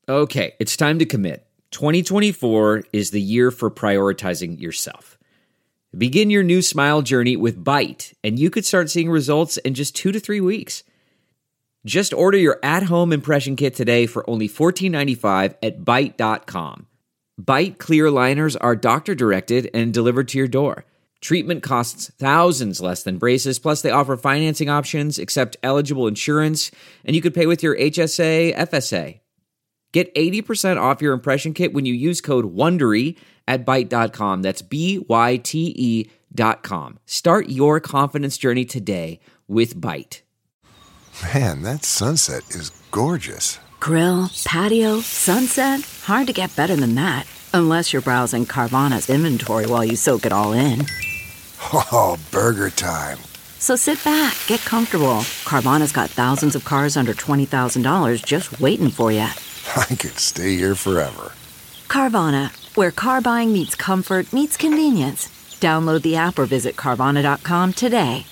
Okay, it's time to commit. 2024 is the year for prioritizing yourself. Begin your new smile journey with Byte, and you could start seeing results in just 2 to 3 weeks. Just order your at-home impression kit today for only $14.95 at Byte.com. Byte clear liners are doctor-directed and delivered to your door. Treatment costs thousands less than braces, plus they offer financing options, accept eligible insurance, and you could pay with your HSA, FSA. Get 80% off your impression kit when you use code WONDERY at Byte.com. That's BYTE.com. Start your confidence journey today with Byte. Man, that sunset is gorgeous. Grill, patio, sunset. Hard to get better than that. Unless you're browsing Carvana's inventory while you soak it all in. Oh, burger time. So sit back, get comfortable. Carvana's got thousands of cars under $20,000 just waiting for you. I could stay here forever. Carvana, where car buying meets comfort, meets convenience. Download the app or visit Carvana.com today.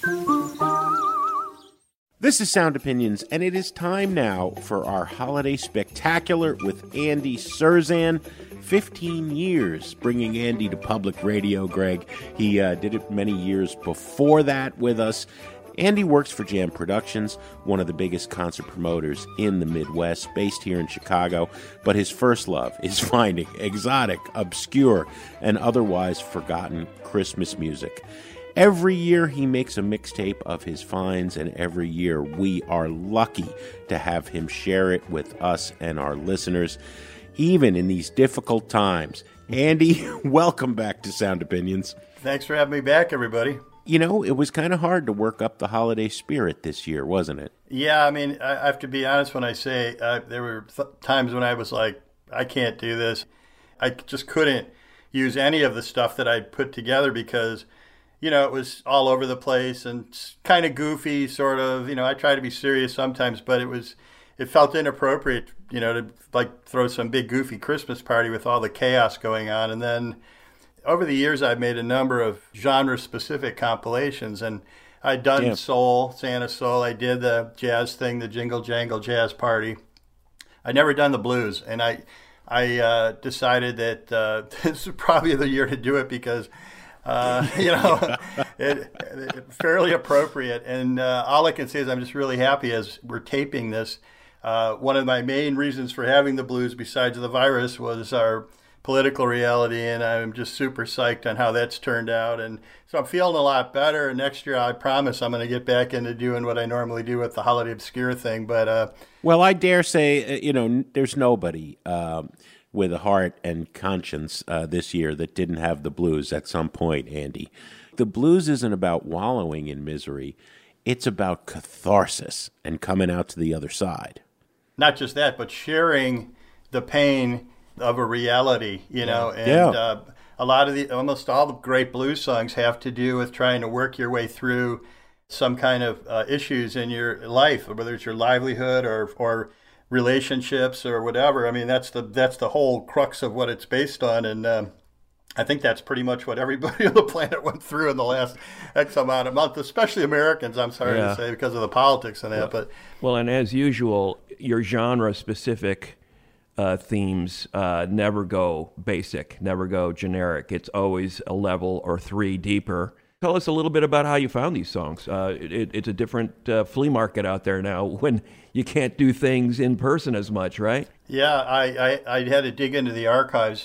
This is Sound Opinions, and it is time now for our holiday spectacular with Andy Cirzan. 15 years bringing Andy to public radio, Greg. He did it many years before that with us. Andy works for Jam Productions, one of the biggest concert promoters in the Midwest, based here in Chicago. But his first love is finding exotic, obscure, and otherwise forgotten Christmas music. Every year he makes a mixtape of his finds, and every year we are lucky to have him share it with us and our listeners, even in these difficult times. Andy, welcome back to Sound Opinions. Thanks for having me back, everybody. You know, it was kind of hard to work up the holiday spirit this year, wasn't it? Yeah, I mean, I have to be honest when I say there were times when I was like, I can't do this. I just couldn't use any of the stuff that I put together because, you know, it was all over the place and kind of goofy, sort of. You know, I try to be serious sometimes, but it felt inappropriate, you know, to like throw some big goofy Christmas party with all the chaos going on. And then over the years, I've made a number of genre-specific compilations, and I'd done soul, Santa Soul. I did the jazz thing, the Jingle Jangle Jazz Party. I'd never done the blues, and I decided that this was probably the year to do it because, you know, it fairly appropriate. And all I can say is I'm just really happy as we're taping this. One of my main reasons for having the blues, besides the virus, was our political reality, and I'm just super psyched on how that's turned out. And so I'm feeling a lot better. And next year, I promise I'm going to get back into doing what I normally do with the Holiday Obscure thing. But well, I dare say, you know, there's nobody with a heart and conscience this year that didn't have the blues at some point, Andy. The blues isn't about wallowing in misery. It's about catharsis and coming out to the other side. Not just that, but sharing the pain of a reality, you know, and a lot of almost all the great blues songs have to do with trying to work your way through some kind of issues in your life, whether it's your livelihood or relationships or whatever. I mean, that's the whole crux of what it's based on, and I think that's pretty much what everybody on the planet went through in the last X amount of months, especially Americans, I'm sorry to say, because of the politics and that. Well, and as usual, your genre-specific themes never go basic, never go generic. It's always a level or 3 deeper. Tell us a little bit about how you found these songs. It's a different flea market out there now when you can't do things in person as much, right? Yeah, I had to dig into the archives.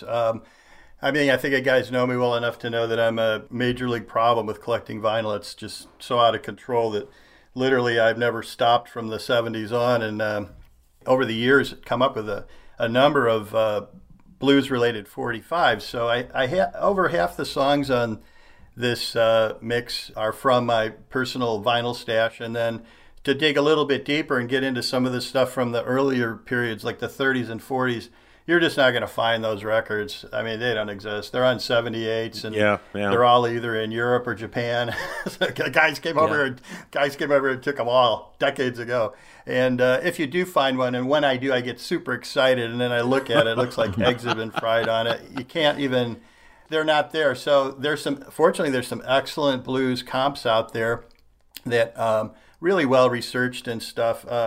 I mean, I think you guys know me well enough to know that I'm a major league problem with collecting vinyl. It's just so out of control that literally I've never stopped from the 70s on. And over the years, come up with a number of blues-related 45s. So I over half the songs on this mix are from my personal vinyl stash. And then to dig a little bit deeper and get into some of the stuff from the earlier periods, like the 30s and 40s, you're just not going to find those records. I mean, they don't exist. They're on 78s, and they're all either in Europe or Japan. Guys came over and took them all decades ago. And if you do find one, and when I do, I get super excited, and then I look at it. It looks like eggs have been fried on it. You can't even. They're not there. So fortunately, there's some excellent blues comps out there that really well researched and stuff.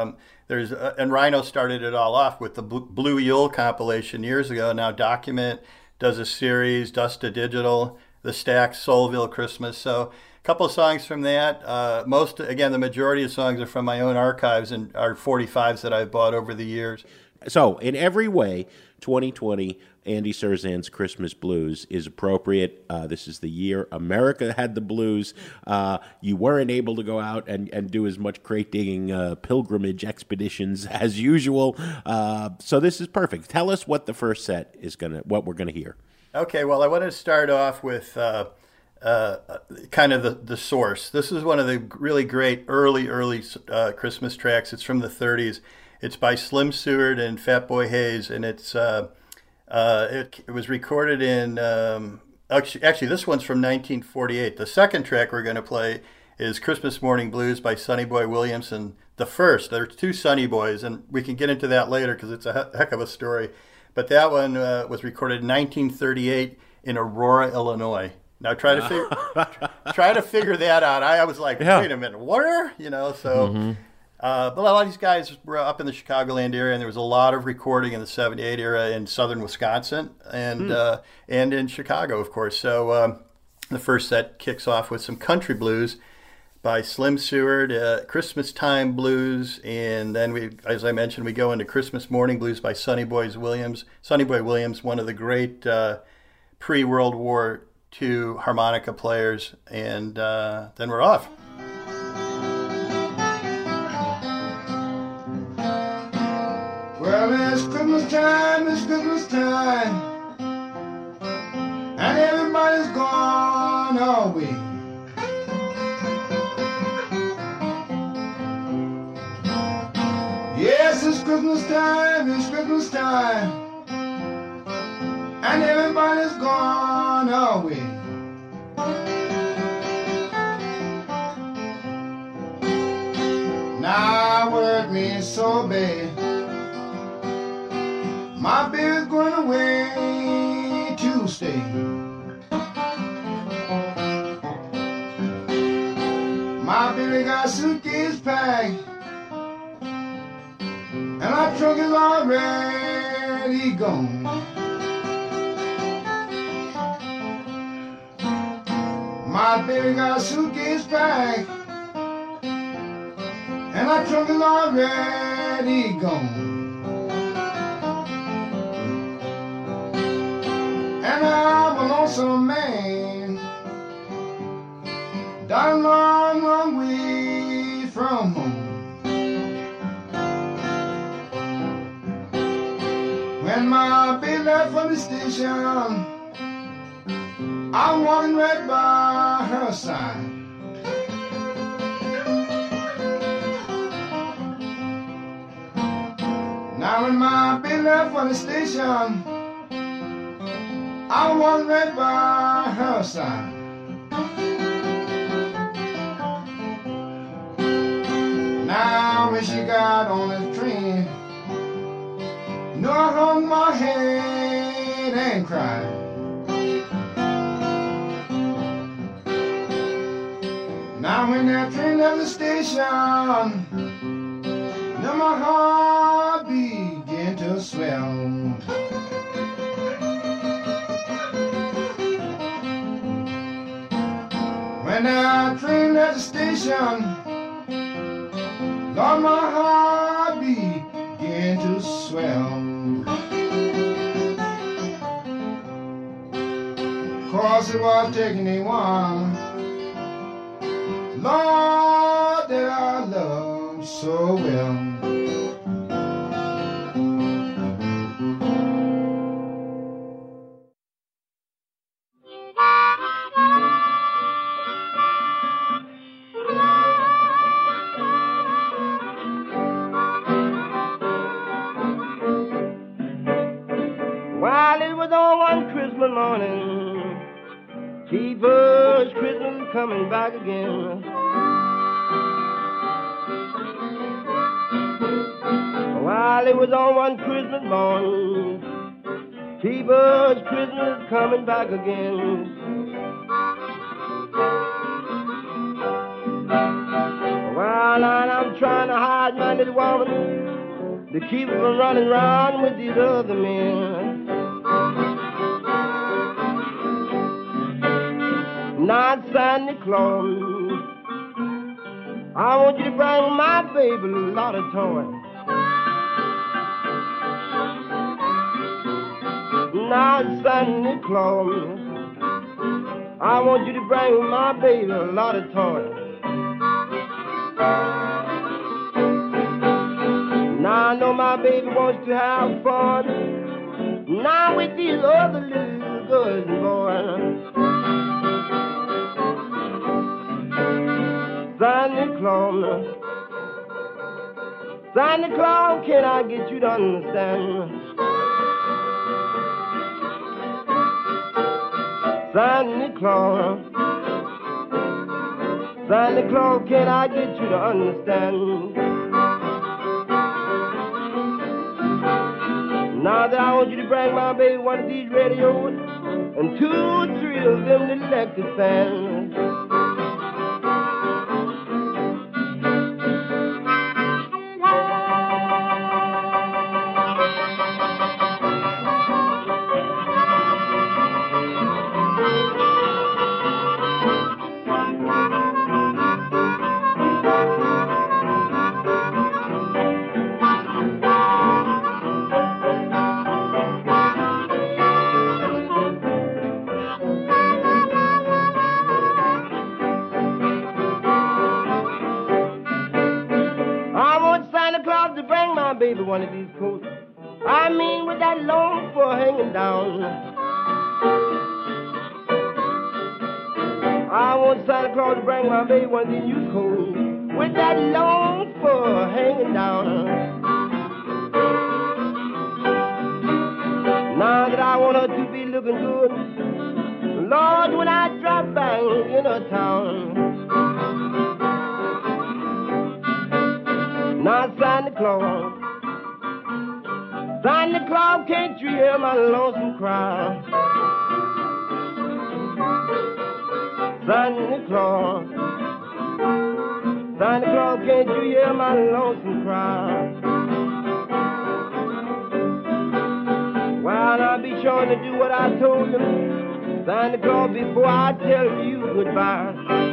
there's and Rhino started it all off with the Blue Yule compilation years ago. Now Document does a series, Dust to Digital, The Stax, Soulville Christmas. So a couple of songs from that. The majority of songs are from my own archives and are 45s that I've bought over the years. So in every way, 2020, Andy Cirzan's Christmas Blues is appropriate. This is the year America had the blues. You weren't able to go out and do as much crate digging pilgrimage expeditions as usual. So this is perfect. Tell us what the first set is what we're gonna hear. Okay, well, I want to start off with kind of the source. This is one of the really great early Christmas tracks. It's from the 30s. It's by Slim Seward and Fatboy Hayes, and it was recorded in actually this one's from 1948. The second track we're going to play is Christmas Morning Blues by Sonny Boy Williamson. The first, there's two Sonny Boys, and we can get into that later because it's a heck of a story. But that one was recorded in 1938 in Aurora, Illinois. Now try to figure that out. I was like, wait a minute, where? So. But a lot of these guys were up in the Chicagoland area, and there was a lot of recording in the 78 era in southern Wisconsin and in Chicago, of course. So the first set kicks off with some country blues by Slim Seward, Christmas Time Blues, and then as I mentioned, we go into Christmas Morning Blues by Sonny Boy Williams, one of the great pre-World War II harmonica players, and then we're off. Well, it's Christmas time, and everybody's gone away. Yes, it's Christmas time, and everybody's gone away. Now, word means so bad. My baby's going away to stay. My baby got a suitcase packed, and our trunk is already gone. My baby got a suitcase packed, and our trunk is already gone. And I'm a lonesome man, down a long, long way from home. When my baby left from the station, I'm walking right by her side. Now when my baby left from the station, I walked right by her side. Now when she got on the train, I hung my head and cried. Now when that train left the station, now my heart began to swell. When that train left the station, Lord, my heart began to swell. 'Cause it was taking a while, Lord, that I loved so well. While it was on one Christmas morning, T-Bird Christmas coming back again. While it was on one Christmas morning, T-Bird's Christmas coming back again. While While I'm trying to hide my little woman to keep her from running around with these other men. Now, Santa Claus, I want you to bring my baby a lot of toys. Now, Santa Claus, I want you to bring my baby a lot of toys. Now I know my baby wants to have fun now with these other little girls and boys. Santa Claus, can I get you to understand? Santa Claus, can I get you to understand? Now that I want you to bring my baby one of these radios and 2 or 3 of them little electric fans. Baby, one of these coats. I mean, with that long fur hanging down. I want Santa Claus to bring my baby one of these new coats with that long fur hanging down. Now that I want her to be looking good, Lord, when I drop back in her town. Now, Santa Claus, can't you hear my lonesome cry? Santa Claus, can't you hear my lonesome cry? Well, I'll be sure to do what I told him, Santa Claus, before I tell you goodbye.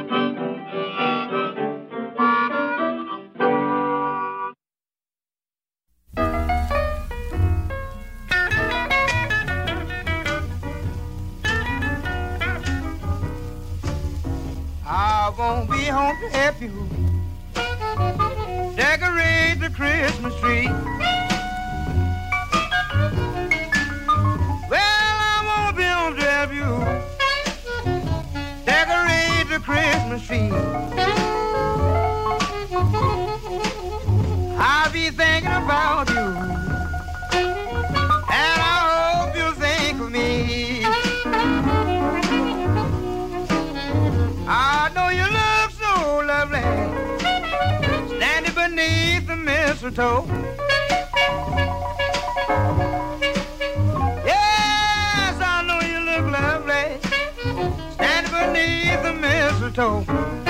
I won't be home to help you decorate the Christmas tree. Well, I won't be home to help you decorate the Christmas tree. I'll be thinking about you, and I hope you'll think of me. I know you look so lovely, standing beneath the mistletoe. Yes, I know you look lovely, standing beneath the mistletoe.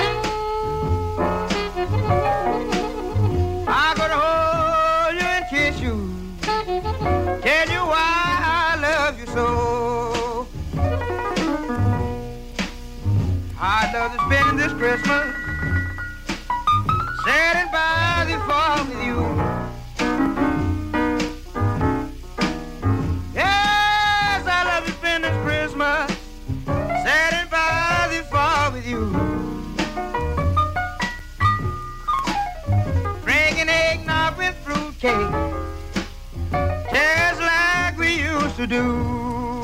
I could hold you and kiss you, tell you why I love you so. I'd love to spend this Christmas sitting by the fire with you. Yes, I love to spend this Christmas sitting by the fire with you. Drinking eggnog with fruitcake, just like we used to do.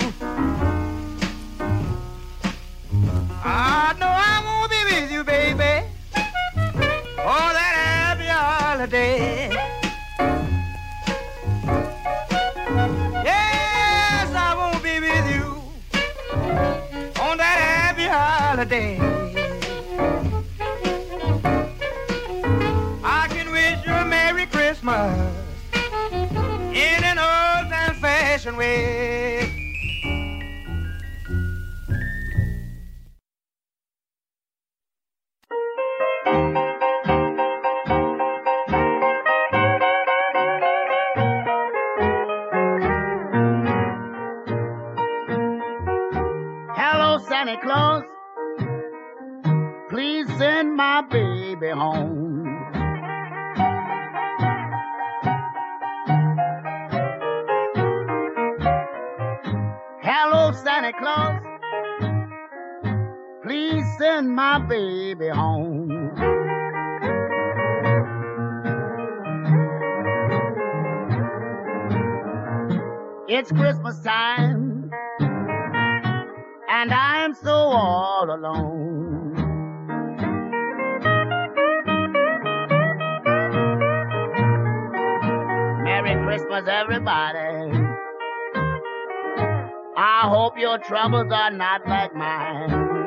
I know I won't be with you, baby, on that happy holiday. Yes, I won't be with you on that happy holiday. I can wish you a Merry Christmas in an old-time-fashioned way. Santa Claus, please send my baby home. Hello, Santa Claus, please send my baby home. It's Christmas time, and I'm so all alone. Merry Christmas, everybody. I hope your troubles are not like mine.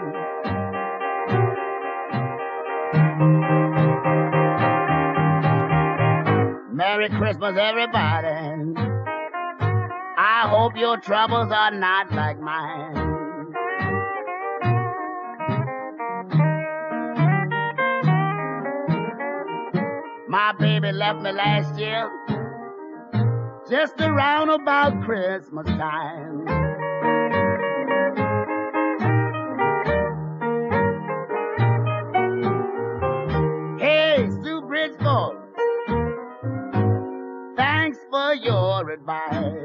Merry Christmas, everybody. I hope your troubles are not like mine. My baby left me last year, just around about Christmas time. Hey, Sue Bridgeport, thanks for your advice.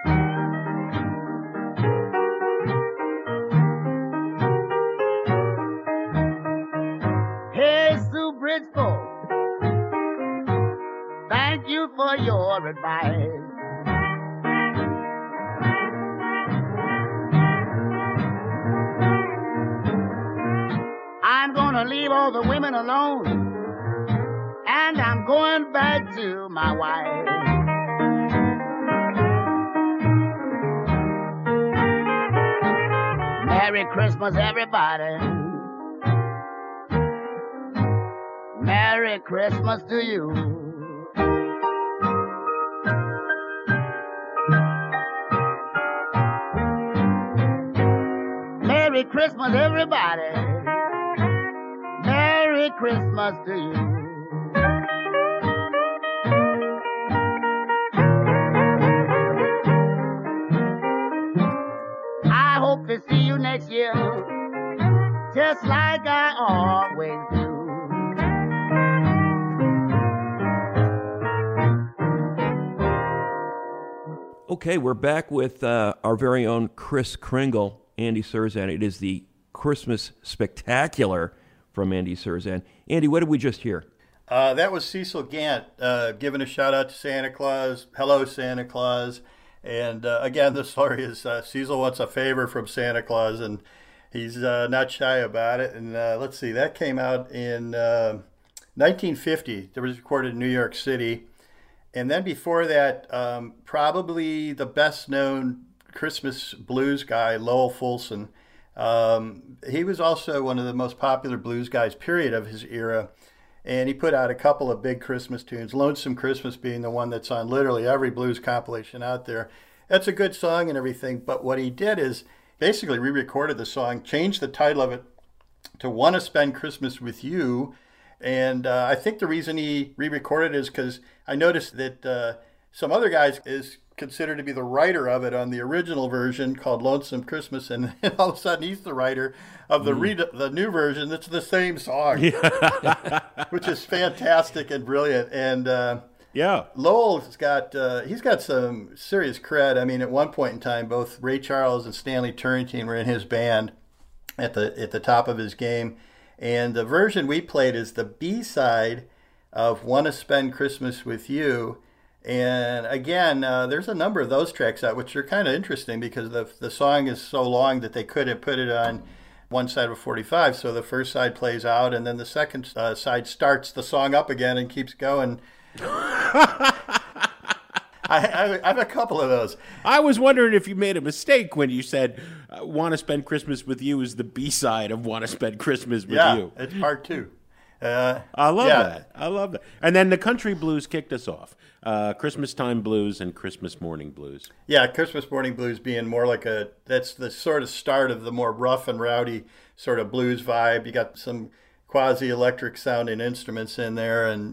Bridgeport, thank you for your advice. I'm gonna leave all the women alone, and I'm going back to my wife. Merry Christmas, everybody. Merry Christmas to you. Merry Christmas, everybody. Merry Christmas to you. I hope to see you next year, just like I always do. Okay, we're back with our very own Kris Kringle, Andy Cirzan. It is the Christmas Spectacular from Andy Cirzan. Andy, what did we just hear? That was Cecil Gant giving a shout out to Santa Claus. Hello, Santa Claus. And again, the story is Cecil wants a favor from Santa Claus, and he's not shy about it. And let's see, that came out in 1950. It was recorded in New York City. And then before that, probably the best-known Christmas blues guy, Lowell Fulson. He was also one of the most popular blues guys, period, of his era. And he put out a couple of big Christmas tunes, Lonesome Christmas being the one that's on literally every blues compilation out there. That's a good song and everything, but what he did is basically re-recorded the song, changed the title of it to Wanna Spend Christmas With You. And I think the reason he re-recorded it is because I noticed that some other guys is considered to be the writer of it on the original version called Lonesome Christmas, and all of a sudden he's the writer of the new version that's the same song, which is fantastic and brilliant. And Lowell's got he's got some serious cred. I mean, at one point in time, both Ray Charles and Stanley Turrentine were in his band at the top of his game. And the version we played is the B-side of Wanna Spend Christmas With You. And again, there's a number of those tracks out, which are kind of interesting because the song is so long that they couldn't put it on one side of 45. So the first side plays out, and then the second side starts the song up again and keeps going. I have a couple of those. I was wondering if you made a mistake when you said Want to Spend Christmas With You is the B-side of Want to Spend Christmas With You. Yeah, it's part two. I love that. I love that. And then the country blues kicked us off. Christmas time blues and Christmas morning blues. Yeah, Christmas morning blues being more like that's the sort of start of the more rough and rowdy sort of blues vibe. You got some quasi-electric sounding instruments in there, and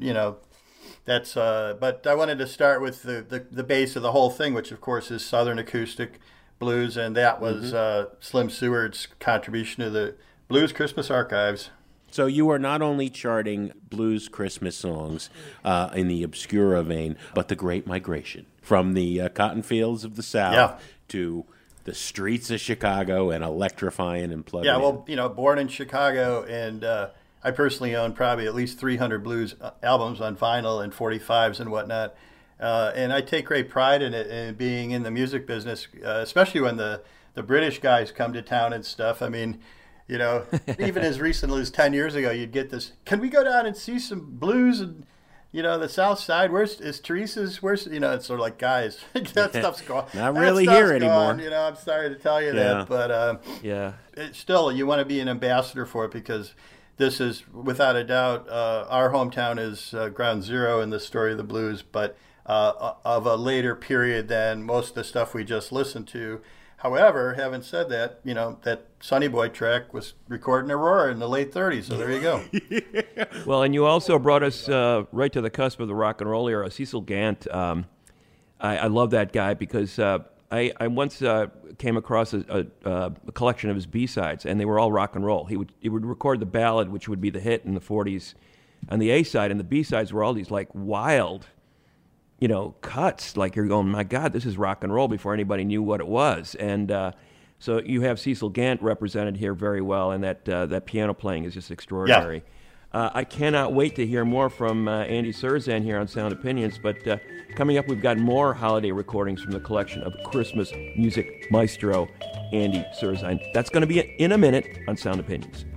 that's but I wanted to start with the base of the whole thing, which of course is Southern acoustic blues, and that was Slim Seward's contribution to the Blues Christmas Archives. So you are not only charting blues Christmas songs in the Obscura vein, but the Great Migration from the cotton fields of the South to the streets of Chicago and electrifying and plugging in. Well, born in Chicago, and I personally own probably at least 300 blues albums on vinyl and 45s and whatnot. And I take great pride in it, and being in the music business, especially when the British guys come to town and stuff. I mean, even as recently as 10 years ago, you'd get this, can we go down and see some blues and, the South Side? Is Teresa's? It's sort of like, guys, that stuff's gone. Not really here anymore. I'm sorry to tell you that, but it's still, you want to be an ambassador for it, because this is, without a doubt, our hometown is ground zero in the story of the blues, but of a later period than most of the stuff we just listened to. However, having said that, that Sonny Boy track was recorded in Aurora in the late 30s, so there you go. Well, and you also brought us right to the cusp of the rock and roll era. Cecil Gant, I love that guy because I once came across a collection of his B-sides, and they were all rock and roll. He would record the ballad, which would be the hit in the 40s, on the A-side, and the B-sides were all these like wild, cuts, like you're going, my God, this is rock and roll, before anybody knew what it was. And so you have Cecil Gant represented here very well, and that piano playing is just extraordinary. Yeah. I cannot wait to hear more from Andy Cirzan here on Sound Opinions, but coming up, we've got more holiday recordings from the collection of Christmas music maestro Andy Cirzan. That's going to be in a minute on Sound Opinions.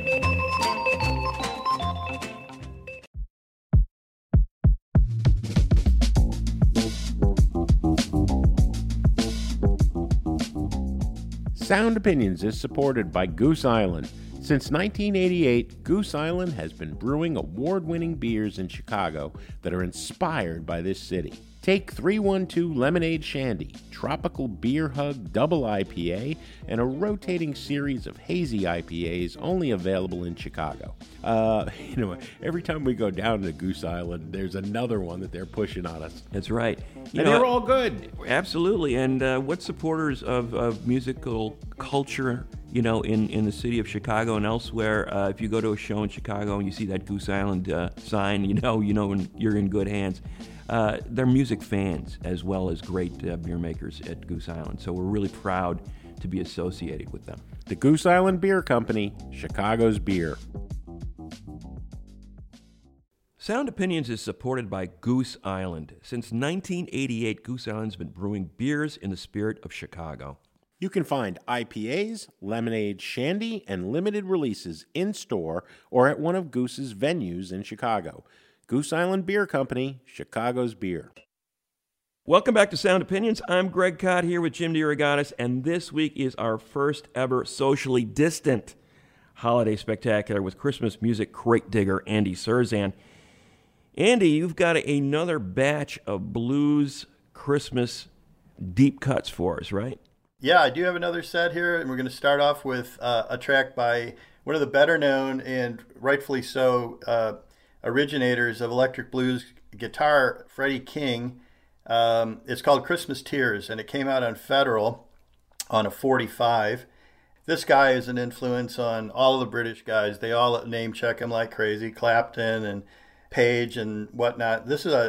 Sound Opinions is supported by Goose Island. Since 1988, Goose Island has been brewing award-winning beers in Chicago that are inspired by this city. Take 312 Lemonade Shandy, Tropical Beer Hug Double IPA, and a rotating series of hazy IPAs only available in Chicago. Every time we go down to Goose Island, there's another one that they're pushing on us. That's right. They're all good. Absolutely. And what supporters of musical culture, in the city of Chicago and elsewhere, if you go to a show in Chicago and you see that Goose Island sign, you're in good hands. They're music fans as well as great beer makers at Goose Island. So we're really proud to be associated with them. The Goose Island Beer Company, Chicago's beer. Sound Opinions is supported by Goose Island. Since 1988, Goose Island's been brewing beers in the spirit of Chicago. You can find IPAs, lemonade, shandy, and limited releases in-store or at one of Goose's venues in Chicago. Goose Island Beer Company, Chicago's beer. Welcome back to Sound Opinions. I'm Greg Kot here with Jim DeRogatis, and this week is our first ever socially distant holiday spectacular with Christmas music crate digger Andy Cirzan. Andy, you've got another batch of blues Christmas deep cuts for us, right? Yeah, I do have another set here, and we're going to start off with a track by one of the better known and rightfully so originators of electric blues guitar, Freddie King. It's called Christmas Tears, and it came out on Federal on a 45. This guy is an influence on all of the British guys. They all name check him like crazy, Clapton and Page and whatnot. This is a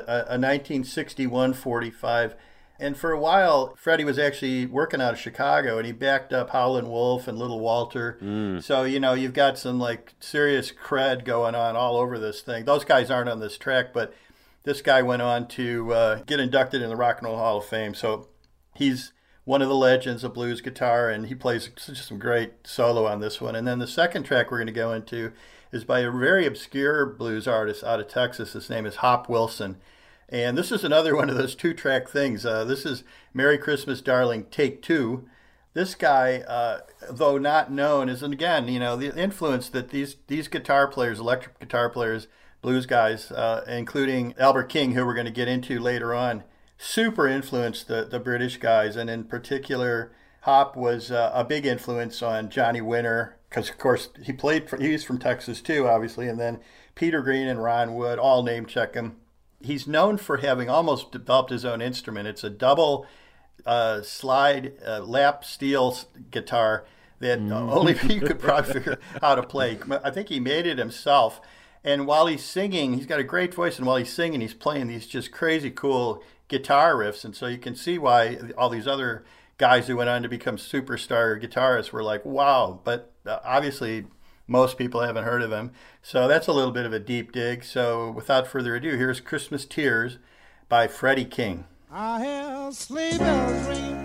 1961 45. And for a while, Freddie was actually working out of Chicago, and he backed up Howlin' Wolf and Little Walter. So, you've got some serious cred going on all over this thing. Those guys aren't on this track, but this guy went on to get inducted in the Rock and Roll Hall of Fame. So he's one of the legends of blues guitar, and he plays just some great solo on this one. And then the second track we're going to go into is by a very obscure blues artist out of Texas. His name is Hop Wilson. And this is another one of those two-track things. This is Merry Christmas, Darling, Take Two. This guy, though not known, is, and again, the influence that these guitar players, electric guitar players, blues guys, including Albert King, who we're going to get into later on, super influenced the British guys. And in particular, Hop was a big influence on Johnny Winter, because, of course, he's from Texas, too, obviously. And then Peter Green and Ron Wood all name check him. He's known for having almost developed his own instrument. It's a double slide lap steel guitar that only he could probably figure out how to play. I think he made it himself. And while he's singing, he's got a great voice, and while he's singing, he's playing these just crazy cool guitar riffs. And so you can see why all these other guys who went on to become superstar guitarists were like, wow. But obviously, most people haven't heard of him. So that's a little bit of a deep dig. So without further ado, here's Christmas Tears by Freddie King. I hear sleigh bells ring,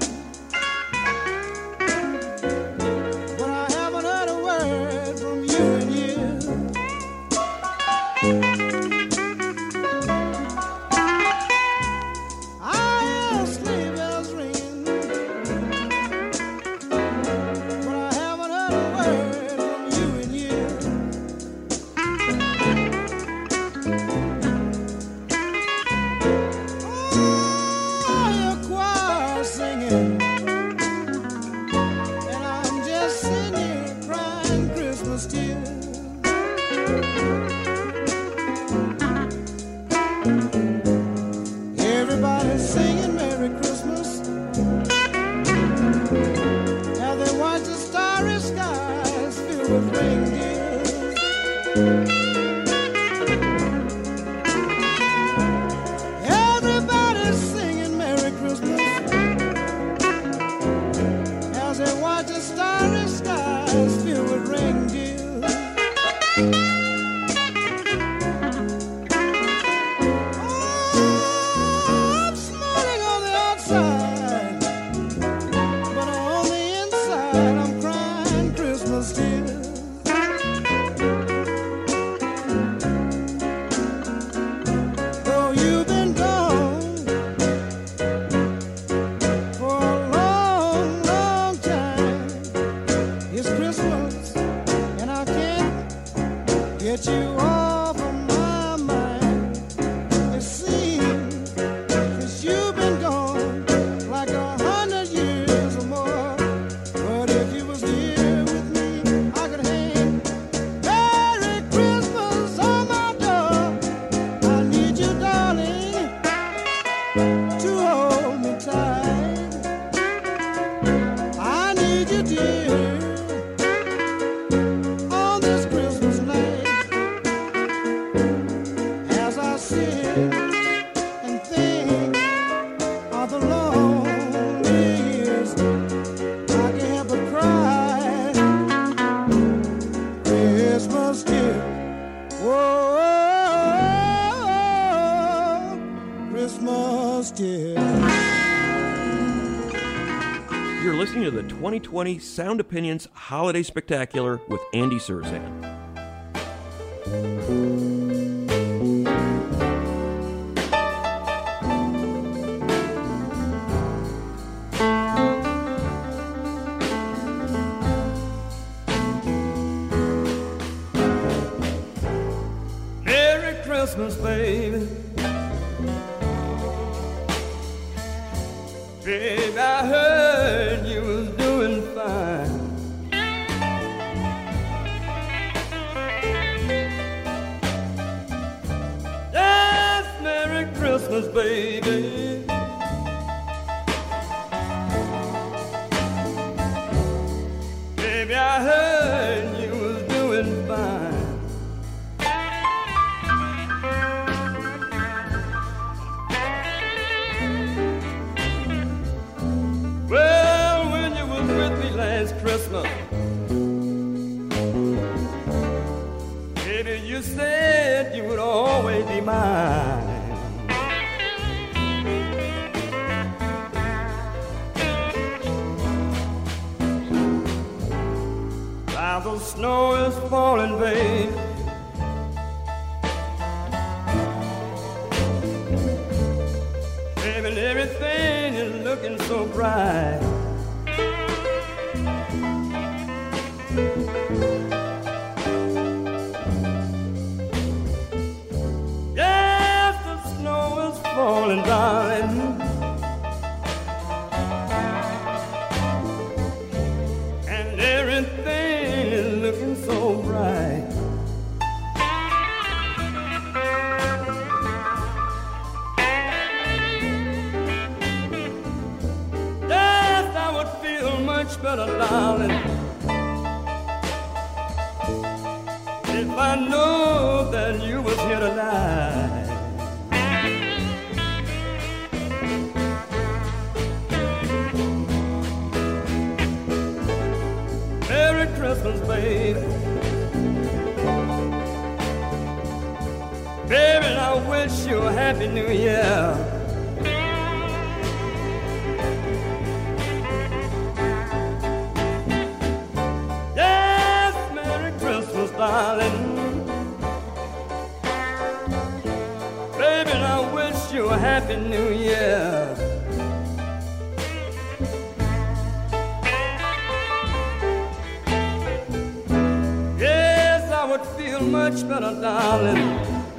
but I haven't heard a word from you in years. I hear sleigh bells ring, but I haven't heard a word from you in years. Singing, and I'm just sitting here crying Christmas tears. Everybody's singing Merry Christmas as they watch the starry skies filled with reindeers. Everybody's singing Merry Christmas as they watch the starry skies filled with reindeer. Oh, I'm smiling on the outside, but on the inside I'm crying Christmas tears. Though you've been gone for a long, long time, it's Christmas and I can't get you off of my mind. It seems since you've been gone like 100 years or more. But if you was here with me, I could hang Merry Christmas on my door. I need you, darling, to hold me tight. I need you, dear, on this Christmas night. As I sit and think of the long years, I can't help but cry. Christmas tears, oh, Christmas tears. You're listening to the 2020 Sound Opinions Holiday Spectacular with Andy Surzan. Merry Christmas, baby. Baby, I heard you was doing fine. Yes, Merry Christmas, baby. Baby, I heard you was doing fine. Well, when you was with me last Christmas, baby, you said you would always be mine. While the snow is falling, babe, baby, and everything is looking so bright. Yes, the snow is falling, darling, and everything is looking so bright. much better, darling, if I know that you was here tonight. Merry Christmas, baby. Baby, I wish you a Happy New Year. Yes, Merry Christmas, darling. Baby, I wish you a Happy New Year. Yes, I would feel much better, darling,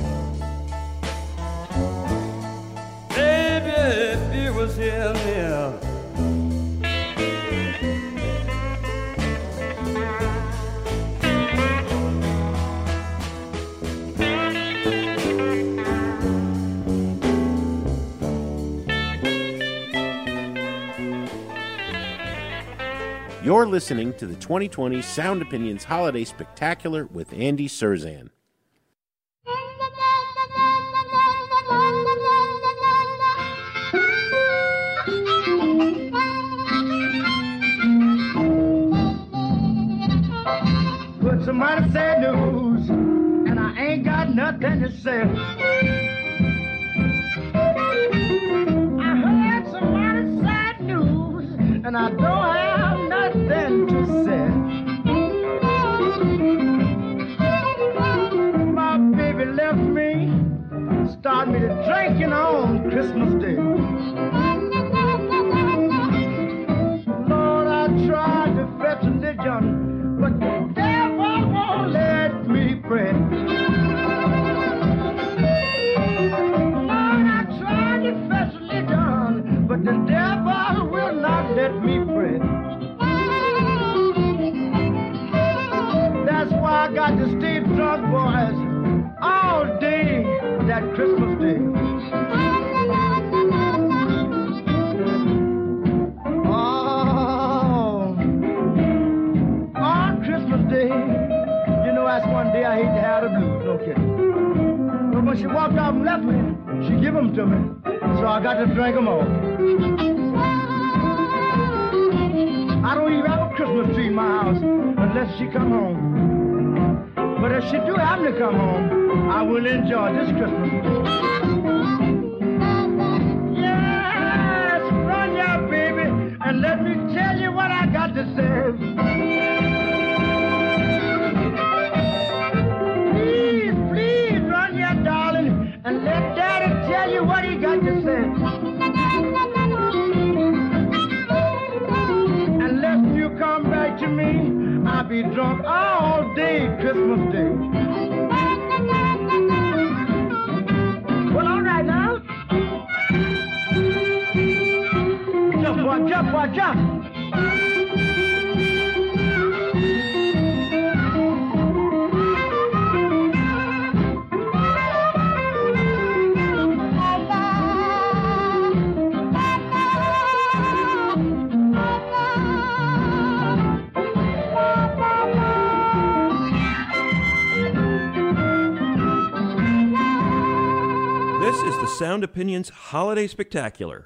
if you was here near. You're listening to the 2020 Sound Opinions Holiday Spectacular with Andy Cirzan. Some mighty sad news, and I ain't got nothing to say. I heard some mighty sad news, and I don't have nothing to say. My baby left me, started me to drinking on Christmas Day. Lord, I tried to fetch religion, but the devil won't let me pray. Lord, I tried to fetch religion, but the devil will not let me pray. That's why I got to stay drunk, boys, all day that Christmas Day. That's one day I hate to have the blues, no kidding. But when she walked out and left me, she gave them to me, so I got to drink them all. I don't even have a Christmas tree in my house unless she come home. But if she do happen to come home, I will enjoy this Christmas. Yes, run ya, baby, and let me tell you what I got to say. And let Daddy tell you what he got to say. Unless you come back to me, I'll be drunk all day Christmas Day. Well, all right now. Jump, boy, jump, boy, jump. This is the Sound Opinions Holiday Spectacular.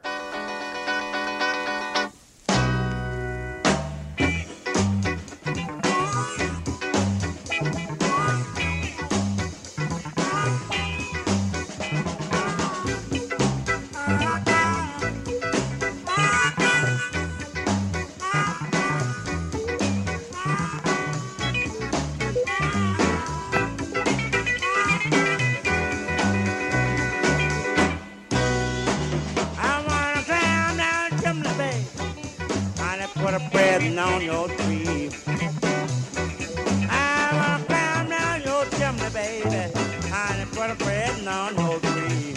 On your tree, I wanna climb down your chimney, baby, honey, put a present on your tree.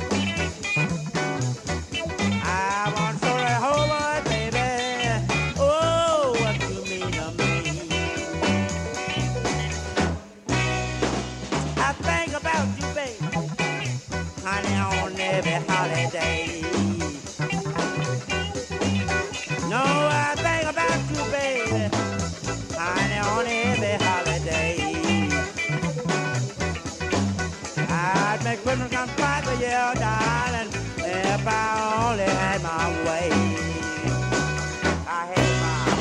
I want to show that whole boy, baby, oh, what you mean to me. I think about you, baby, honey, on every holiday. No, I think about you, Christmas comes twice a year, darling. If I only had my way. I had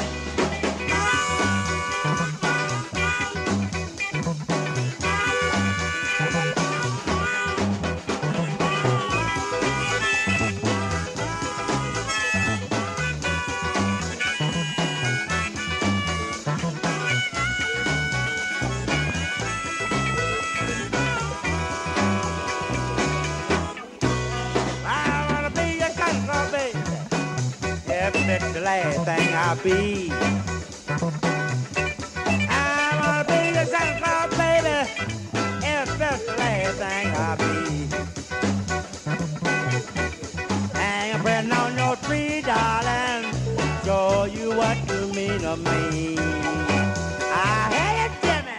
it's the last thing I'll be. I wanna be the Santa Claus, baby. If it's the last thing I'll be. Hang a present on your tree, darling. Show you what you mean to me. I hate it, Jimmy.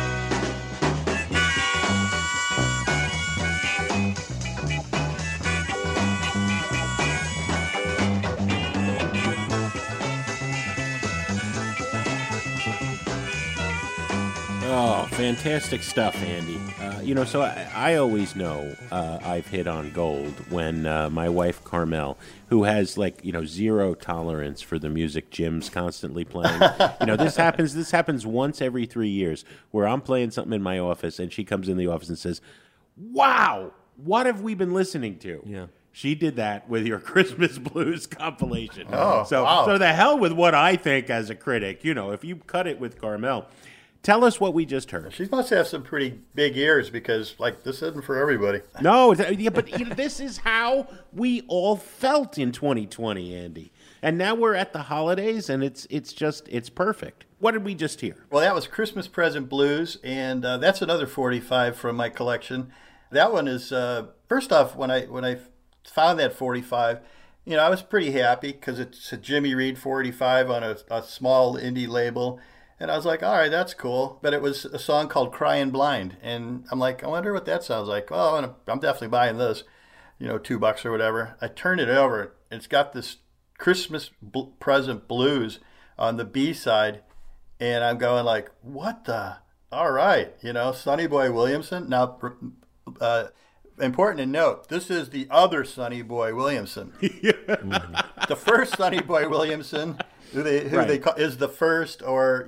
Oh, fantastic stuff, Andy. So I always know I've hit on gold when my wife, Carmel, who has, zero tolerance for the music Jim's constantly playing. This happens once every 3 years where I'm playing something in my office and she comes in the office and says, "Wow, what have we been listening to?" Yeah. She did that with your Christmas Blues compilation. Oh, so, wow. So the hell with what I think as a critic. If you cut it with Carmel. Tell us what we just heard. She must have some pretty big ears because, this isn't for everybody. No, but this is how we all felt in 2020, Andy. And now we're at the holidays, and it's perfect. What did we just hear? Well, that was Christmas Present Blues, and that's another 45 from my collection. That one is, first off, when I found that 45, I was pretty happy because it's a Jimmy Reed 45 on a small indie label. And I was like, all right, that's cool. But it was a song called Crying Blind. And I'm like, I wonder what that sounds like. Oh, I'm definitely buying this, $2 or whatever. I turned it over. And it's got this Christmas Present Blues on the B side. And I'm going like, what the? All right. Sonny Boy Williamson. Now, important to note, this is the other Sonny Boy Williamson. The first Sonny Boy Williamson... Who they call, is the first, or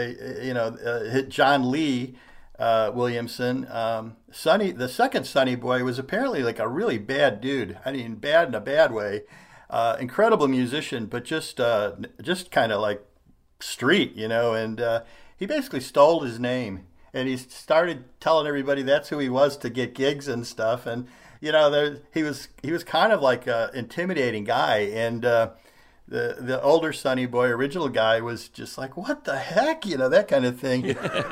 hit John Lee Williamson. The second Sonny Boy was apparently like a really bad dude. I mean, bad in a bad way. Incredible musician, but just kind of like street, And he basically stole his name, and he started telling everybody that's who he was to get gigs and stuff. And he was kind of like an intimidating guy, and. The older Sonny Boy original guy was just like, what the heck, that kind of thing.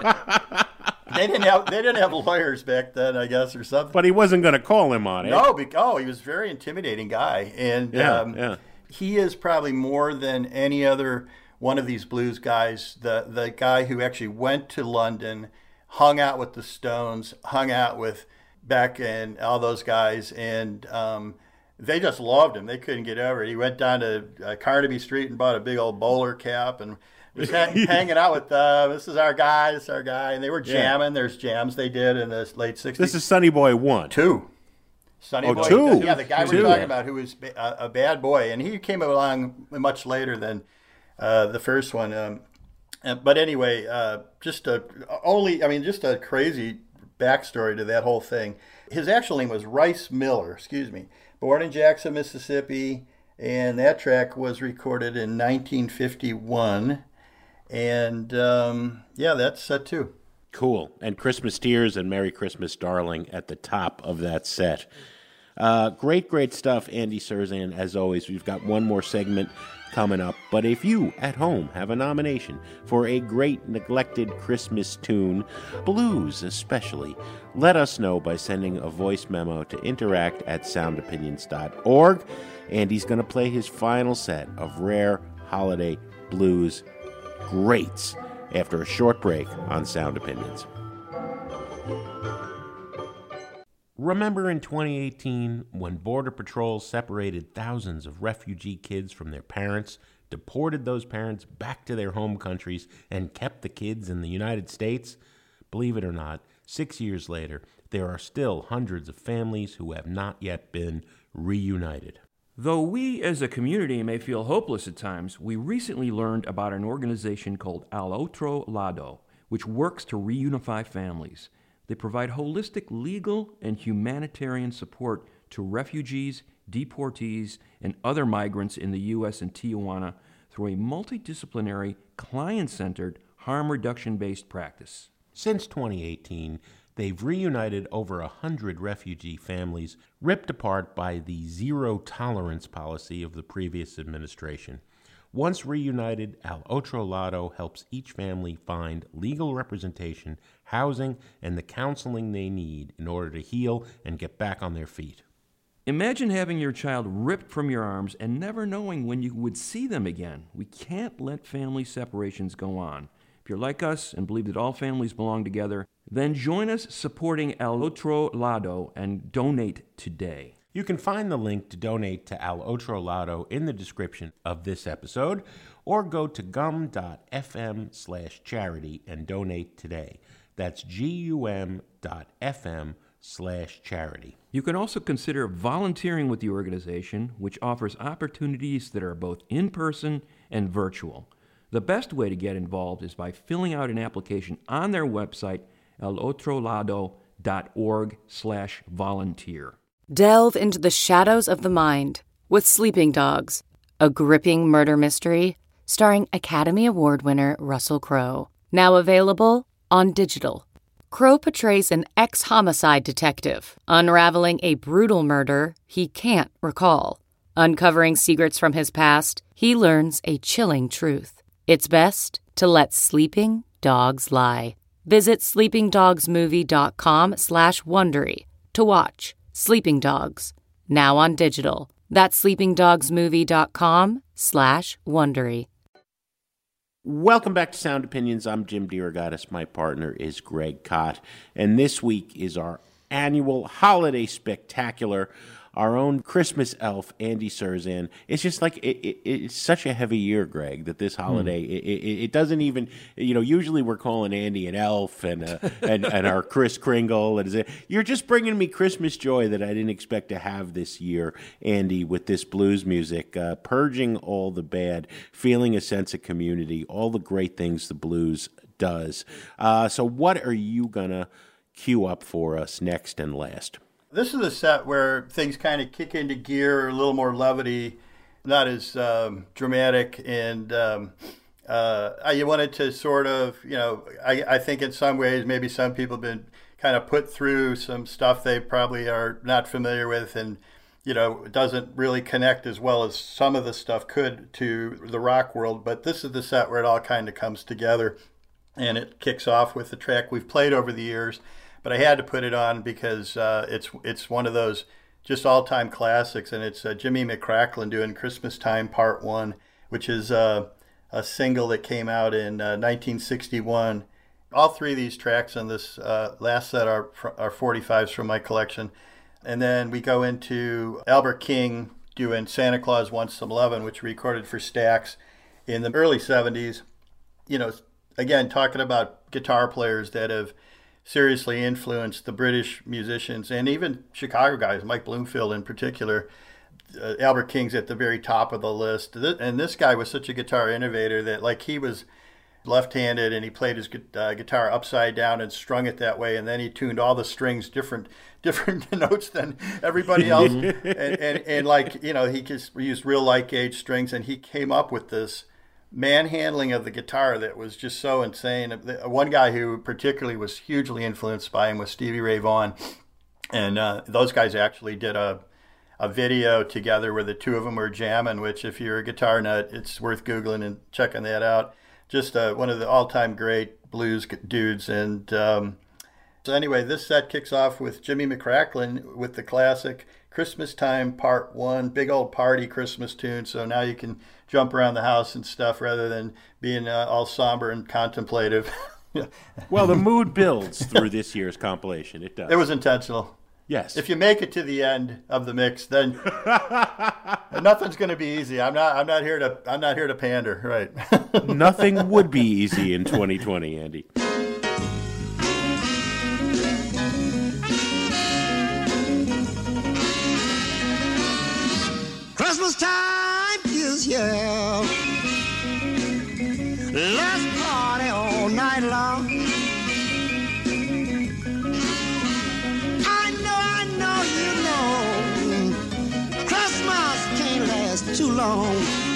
They didn't have lawyers back then, I guess, or something. But he wasn't going to call him on it. No, he was a very intimidating guy, and he is probably more than any other one of these blues guys. The guy who actually went to London, hung out with the Stones, hung out with Beck and all those guys, and. They just loved him. They couldn't get over it. He went down to Carnaby Street and bought a big old bowler cap and was hanging out with this is our guy, and they were jamming. There's jams they did in the late 60s. This is Sonny Boy 1. 2. Sonny Boy 2. Yeah, the guy we're talking about who was a bad boy, and he came along much later than the first one. But anyway, just a crazy backstory to that whole thing. His actual name was Rice Miller. Born in Jackson, Mississippi, and that track was recorded in 1951. And, that's set too. Cool. And Christmas Tears and Merry Christmas, Darling at the top of that set. Great stuff, Andy Cirzan. As always, we've got one more segment coming up. But if you at home have a nomination for a great neglected Christmas tune, blues especially, let us know by sending a voice memo to interact@soundopinions.org. Andy's going to play his final set of rare holiday blues greats after a short break on Sound Opinions. Remember in 2018 when Border Patrol separated thousands of refugee kids from their parents, deported those parents back to their home countries, and kept the kids in the United States? Believe it or not, 6 years later, there are still hundreds of families who have not yet been reunited. Though we as a community may feel hopeless at times, we recently learned about an organization called Al Otro Lado, which works to reunify families. They provide holistic legal and humanitarian support to refugees, deportees, and other migrants in the U.S. and Tijuana through a multidisciplinary, client-centered, harm reduction-based practice. Since 2018, they've reunited over 100 refugee families ripped apart by the zero-tolerance policy of the previous administration. Once reunited, Al Otro Lado helps each family find legal representation, housing, and the counseling they need in order to heal and get back on their feet. Imagine having your child ripped from your arms and never knowing when you would see them again. We can't let family separations go on. If you're like us and believe that all families belong together, then join us supporting Al Otro Lado and donate today. You can find the link to donate to Al Otro Lado in the description of this episode, or go to gum.fm/charity and donate today. That's gum.fm/charity. You can also consider volunteering with the organization, which offers opportunities that are both in-person and virtual. The best way to get involved is by filling out an application on their website, alotrolado.org/volunteer. Delve into the shadows of the mind with Sleeping Dogs, a gripping murder mystery starring Academy Award winner Russell Crowe. Now available on digital. Crowe portrays an ex-homicide detective unraveling a brutal murder he can't recall. Uncovering secrets from his past, he learns a chilling truth. It's best to let sleeping dogs lie. Visit sleepingdogsmovie.com/Wondery to watch Sleeping Dogs, now on digital. That's sleepingdogsmovie.com/Wondery. Welcome back to Sound Opinions. I'm Jim DeRogatis. My partner is Greg Kot. And this week is our annual holiday spectacular. Our own Christmas elf, Andy Cirzan. It's just like, it's such a heavy year, Greg, that this holiday, it doesn't even, usually we're calling Andy an elf and our Kris Kringle. And you're just bringing me Christmas joy that I didn't expect to have this year, Andy, with this blues music, purging all the bad, feeling a sense of community, all the great things the blues does. So what are you going to cue up for us next and last? This is a set where things kind of kick into gear, a little more levity, not as dramatic, and you wanted to sort of, I think in some ways maybe some people have been kind of put through some stuff they probably are not familiar with, and it doesn't really connect as well as some of the stuff could to the rock world. But this is the set where it all kind of comes together, and it kicks off with the track we've played over the years. But I had to put it on because it's one of those just all-time classics, and it's Jimmy McCracklin doing Christmas Time Part 1, which is a single that came out in 1961. All three of these tracks on this last set are 45s from my collection. And then we go into Albert King doing Santa Claus Wants Some Lovin', which we recorded for Stax in the early 70s. Again, talking about guitar players that have seriously influenced the British musicians and even Chicago guys, Mike Bloomfield in particular. Albert King's at the very top of the list. And this guy was such a guitar innovator that he was left-handed and he played his guitar upside down and strung it that way. And then he tuned all the strings different notes than everybody else. and he just used real light gauge strings, and he came up with this manhandling of the guitar that was just so insane. One guy who particularly was hugely influenced by him was Stevie Ray Vaughan, and those guys actually did a video together where the two of them were jamming, which if you're a guitar nut, it's worth Googling and checking that out. Just one of the all-time great blues dudes. And so anyway, this set kicks off with Jimmy McCracklin with the classic Christmas Time Part 1, big old party Christmas tune. So now you can jump around the house and stuff rather than being all somber and contemplative. Well, the mood builds through this year's compilation. It does. It was intentional. Yes. If you make it to the end of the mix, then nothing's going to be easy. I'm not here to pander, right? Nothing would be easy in 2020, Andy. is here. Let's party all night long. I know, you know, Christmas can't last too long.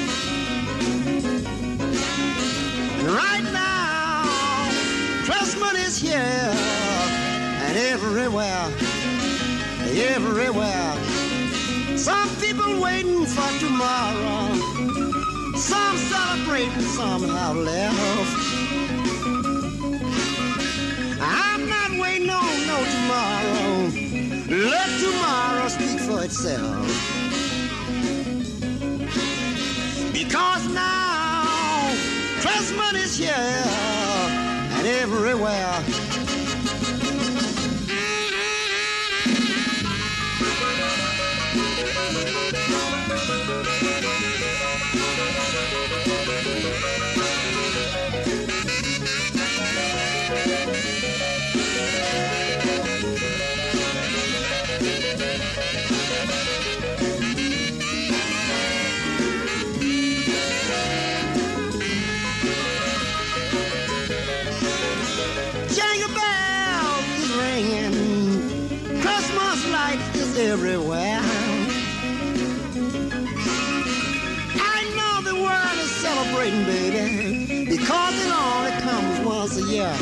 Right now, Christmas is here, and everywhere, everywhere. Some people waiting for tomorrow, some celebrating, some have left. I'm not waiting on no tomorrow. Let tomorrow speak for itself. Because now Christmas is here and everywhere. Everywhere. I know the world is celebrating, baby, because it only comes once a year.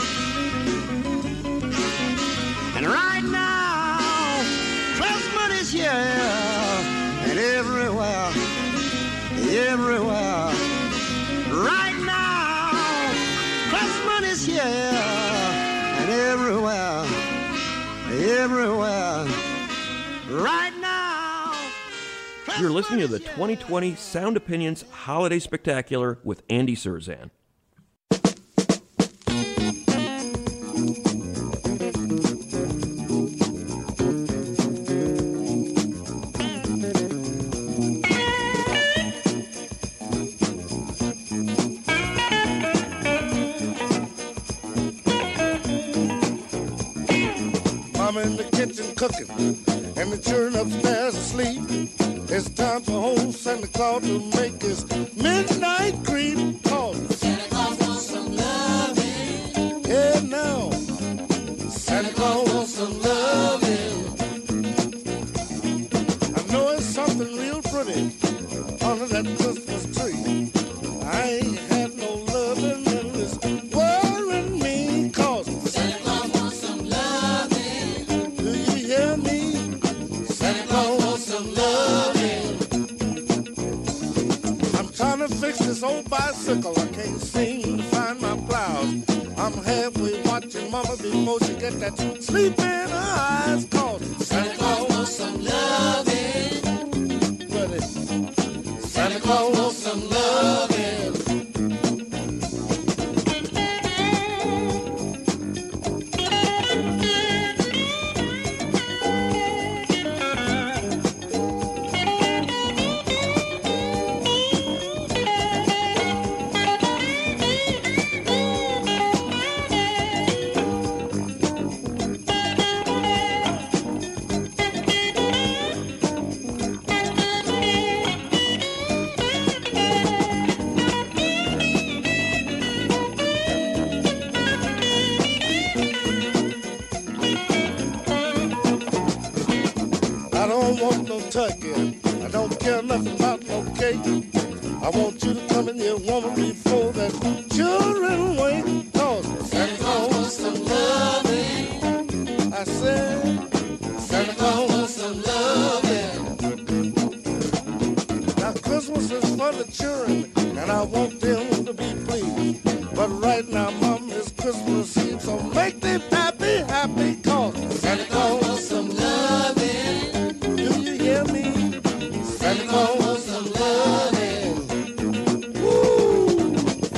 And right now, Christmas is here, and everywhere, everywhere. Right now, Christmas is here, and everywhere, everywhere. Right now. You're listening to the 2020 Sound Opinions Holiday Spectacular with Andy Cirzan. Mama in the kitchen cooking, and the children upstairs asleep. It's time for old Santa Claus to make his midnight creep. Cause Santa Claus wants some loving. Yeah, now Santa Claus wants some loving. I know it's something real pretty under that Christmas tree. I ain't had no loving in this worrying me. Cause Santa Claus wants some loving. Do you hear me? Santa Claus wants some loving. I'm trying to fix this old bicycle. I can't seem to find my blouse. I'm halfway watching Mama before she get that sleep in her eyes. Cause Santa Claus wants some loving. Buddy, Santa Claus wants some loving. I don't want no turkey. I don't care nothing about no cake. I want you to come in here, woman, before that children wake. Cause Santa Claus wants some loving. I said, Santa Claus wants some loving. Now Christmas is for the children, and I want them to be pleased. But right now, Mom, it's Christmas Eve, so make them happy, happy. Cause Santa Claus wants some loving. Hear me? Santa Claus wants some loving. Woo!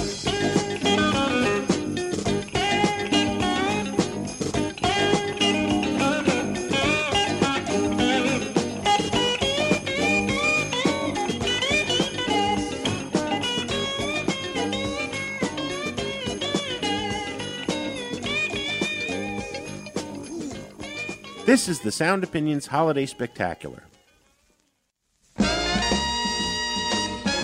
This is the Sound Opinions Holiday Spectacular.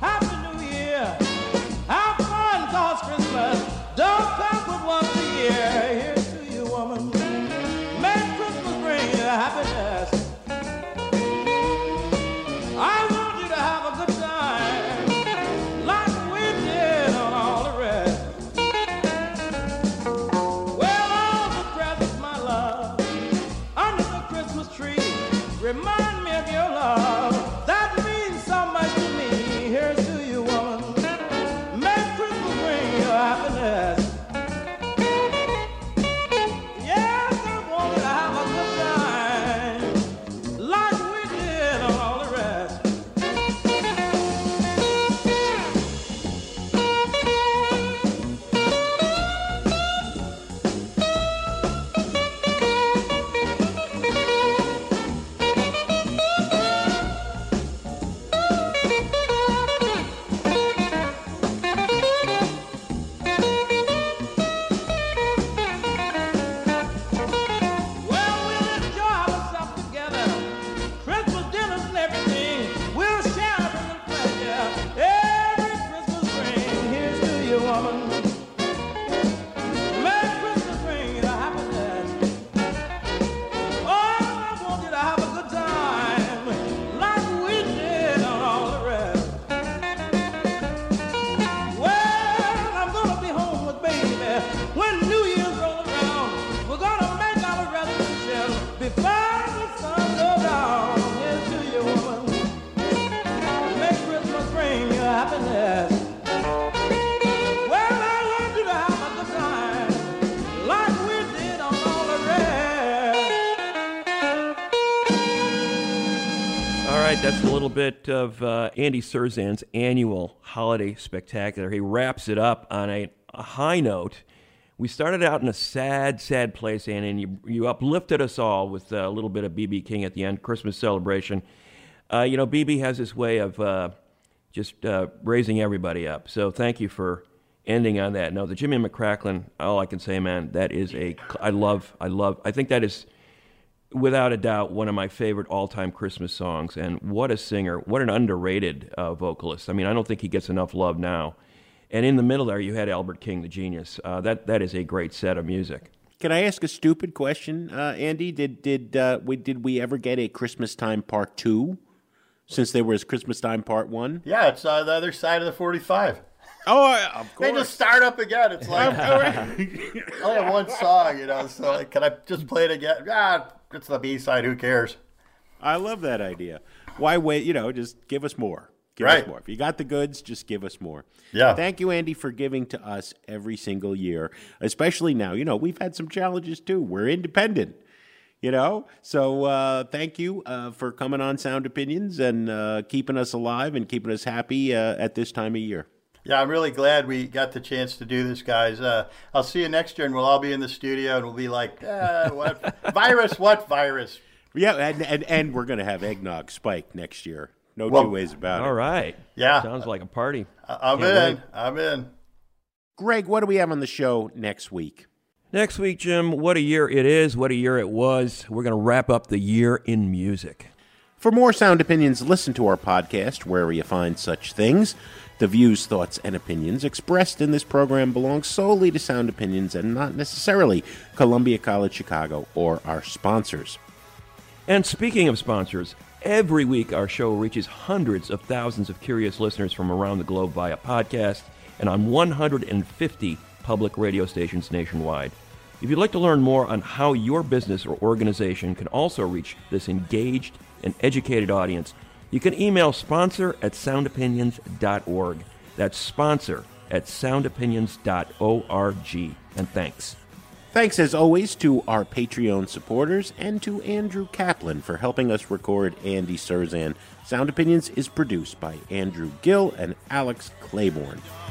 Happy New Year. Have fun, 'cause Christmas don't come but once a year. Here's to you, woman. Make Christmas bring you happiness. I want you to have a good time, like we did on all the rest. Well, all the presents, my love, under the Christmas tree, remind me of your love. That means so much to me. Here's to you, woman. Make Christmas bring you happiness. Yes, I want you to have a good time, like we did on all the rest. Well, we'll enjoy ourselves together. Christmas dinners and everything. We'll share in the pleasure. Every Christmas bring. Here's to you, woman. Make Christmas bring you happiness. Oh, I want you to have a good time, like we did on all the rest. Well, I'm gonna be home with baby when New Year's roll around. We're gonna make our resolution before the sun goes down. Here's to you, woman. Make Christmas bring you happiness. Well, I want you to have a good time, like we did on all the rest. All right, that's a little bit of Andy Cirzan's annual holiday spectacular. He wraps it up on a high note. We started out in a sad, sad place, Andy, and you uplifted us all with a little bit of B.B. King at the end, Christmas celebration. B.B. has this way of just raising everybody up. So thank you for ending on that. No, the Jimmy McCracklin, all I can say, man, that is I think that is, without a doubt, one of my favorite all-time Christmas songs. And what a singer, what an underrated vocalist. I mean, I don't think he gets enough love now. And in the middle there, you had Albert King, the genius. That is a great set of music. Can I ask a stupid question, Andy? Did we ever get a Christmas Time Part 2? Since there was Christmas Time Part 1? Yeah, it's on the other side of the 45. Oh, of course. They just start up again. It's like, I only have one song, so like, can I just play it again? It's the B-side, who cares? I love that idea. Why wait? Just give us more. Give us more. If you got the goods, just give us more. Yeah. Thank you, Andy, for giving to us every single year, especially now. We've had some challenges, too. We're independent, So thank you for coming on Sound Opinions and keeping us alive and keeping us happy at this time of year. Yeah, I'm really glad we got the chance to do this, guys. I'll see you next year, and we'll all be in the studio, and we'll be like, what virus? What virus? Yeah, and we're going to have Eggnog Spike next year. No two ways about it. All right. Yeah. Sounds like a party. I'm in. Greg, what do we have on the show next week? Next week, Jim, what a year it is, what a year it was. We're going to wrap up the year in music. For more Sound Opinions, listen to our podcast wherever you find such things. The views, thoughts, and opinions expressed in this program belong solely to Sound Opinions and not necessarily Columbia College Chicago or our sponsors. And speaking of sponsors, every week our show reaches hundreds of thousands of curious listeners from around the globe via podcast and on 150 public radio stations nationwide. If you'd like to learn more on how your business or organization can also reach this engaged and educated audience, you can email sponsor@soundopinions.org. That's sponsor@soundopinions.org. And thanks. Thanks, as always, to our Patreon supporters and to Andrew Kaplan for helping us record Andy Cirzan. Sound Opinions is produced by Andrew Gill and Alex Claiborne.